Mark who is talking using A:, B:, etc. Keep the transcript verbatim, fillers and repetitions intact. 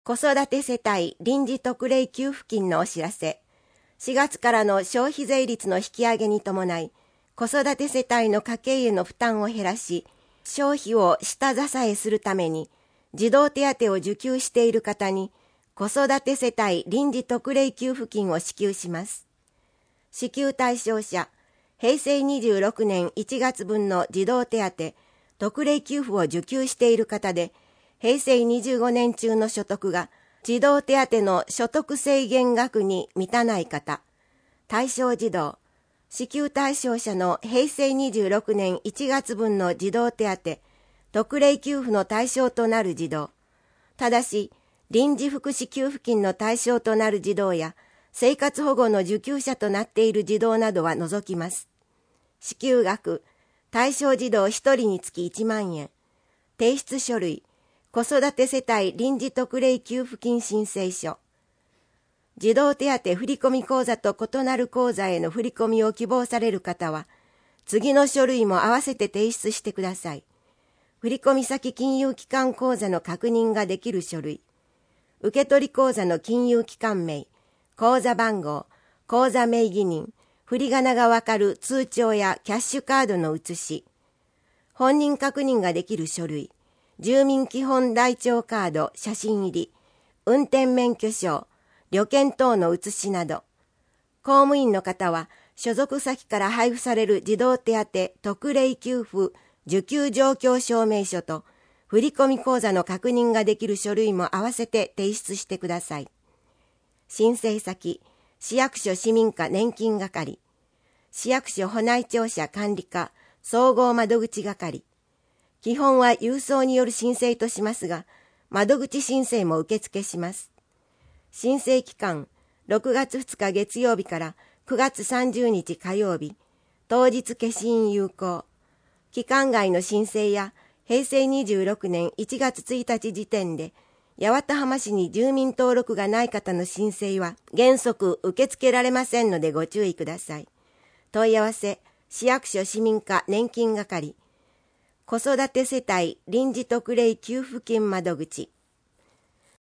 A: 子育て世帯臨時特例給付金のお知らせ。しがつからの消費税率の引き上げに伴い、子育て世帯の家計への負担を減らし、消費を下支えするために、児童手当を受給している方に、子育て世帯臨時特例給付金を支給します。支給対象者、へいせいにじゅうろくねんいちがつぶんの児童手当、特例給付を受給している方で、へいせいにじゅうごねん中の所得が児童手当の所得制限額に満たない方、対象児童、支給対象者のへいせいにじゅうろくねんいちがつぶんの児童手当、特例給付の対象となる児童、ただし臨時福祉給付金の対象となる児童や生活保護の受給者となっている児童などは除きます。支給額、対象児童ひとりにつきいちまんえん、提出書類、子育て世帯臨時特例給付金申請書。児童手当振込口座と異なる口座への振り込みを希望される方は、次の書類も合わせて提出してください。振込先金融機関口座の確認ができる書類、受取口座の金融機関名、口座番号、口座名義人、振り仮名がわかる通帳やキャッシュカードの写し、本人確認ができる書類、住民基本台帳カード写真入り、運転免許証、旅券等の写しなど、公務員の方は所属先から配布される児童手当特例給付受給状況証明書と振込口座の確認ができる書類も合わせて提出してください。申請先、市役所市民課年金係、市役所保内庁舎管理課総合窓口係。基本は郵送による申請としますが、窓口申請も受付します。申請期間、ろくがつふつか月曜日からくがつさんじゅうにち火曜日、当日消印有効。期間外の申請や、へいせいにじゅうろくねんいちがつついたち時点で、八幡浜市に住民登録がない方の申請は原則受け付けられませんのでご注意ください。問い合わせ、市役所市民課年金係、子育て世帯臨時特例給付金窓口。